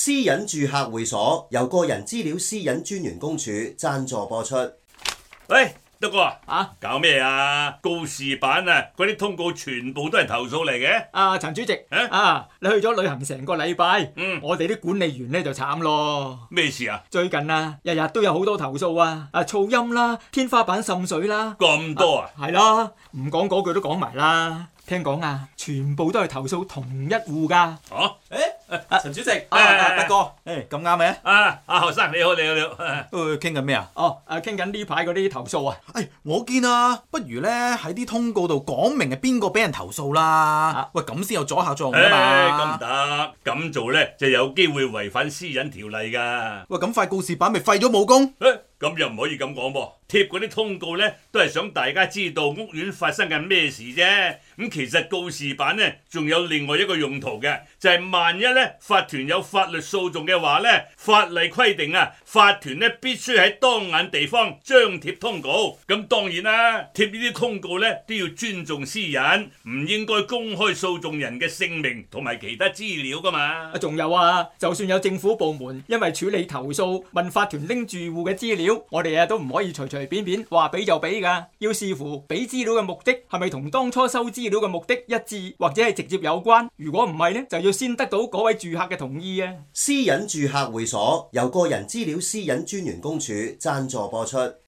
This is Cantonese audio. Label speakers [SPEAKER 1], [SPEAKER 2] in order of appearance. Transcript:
[SPEAKER 1] 私隱住客會所由個人資料私隱專員公署贊助播出。
[SPEAKER 2] 喂，德哥搞咩啊？告示板啊，嗰啲通告全部都係投訴嚟嘅。
[SPEAKER 3] 陳主席，你去咗旅行成個禮拜，我哋啲管理員咧就慘咯。
[SPEAKER 2] 咩事啊？
[SPEAKER 3] 最近日日都有好多投訴啊，噪音啦，天花板滲水啦。
[SPEAKER 2] 咁多啊？
[SPEAKER 3] 係啦，唔講嗰句都講埋啦。聽講全部都係投訴同一戶噶。
[SPEAKER 4] 陳主席，德哥，咁啱咩？
[SPEAKER 2] 何生你好，你好。
[SPEAKER 4] 傾緊咩啊？
[SPEAKER 3] 傾緊呢排嗰啲投訴啊。
[SPEAKER 4] 我見不如咧喺啲通告度講明係邊個俾人投訴啦。喂，咁先有阻嚇作用㗎嘛。
[SPEAKER 2] 咁唔得，咁做咧就有機會違反私隱條例噶。
[SPEAKER 4] 喂，咁塊告示板咪廢咗武功？
[SPEAKER 2] 咁又唔可以咁講噃，貼嗰啲通告咧都係想大家知道屋苑發生緊咩事啫。咁其實告示板咧仲有另外一個用途嘅，就係萬一咧法團有法律訴訟嘅話咧，法例規定法團咧必須喺當眼地方張貼通告。咁當然啦，貼呢啲通告咧都要尊重私隱，唔應該公開訴訟人嘅姓名同埋其他資料噶嘛。
[SPEAKER 3] 仲有就算有政府部門因為處理投訴問法團拎住戶嘅資料，我哋都唔可以隨隨便便話俾就俾噶，要視乎俾資料嘅目的係咪同當初收資料嘅目的一致，或者係直接有關。如果唔係呢，就要先得到嗰位住客嘅同意啊。
[SPEAKER 1] 私隱住客會所由個人資料私隱專員公署贊助播出。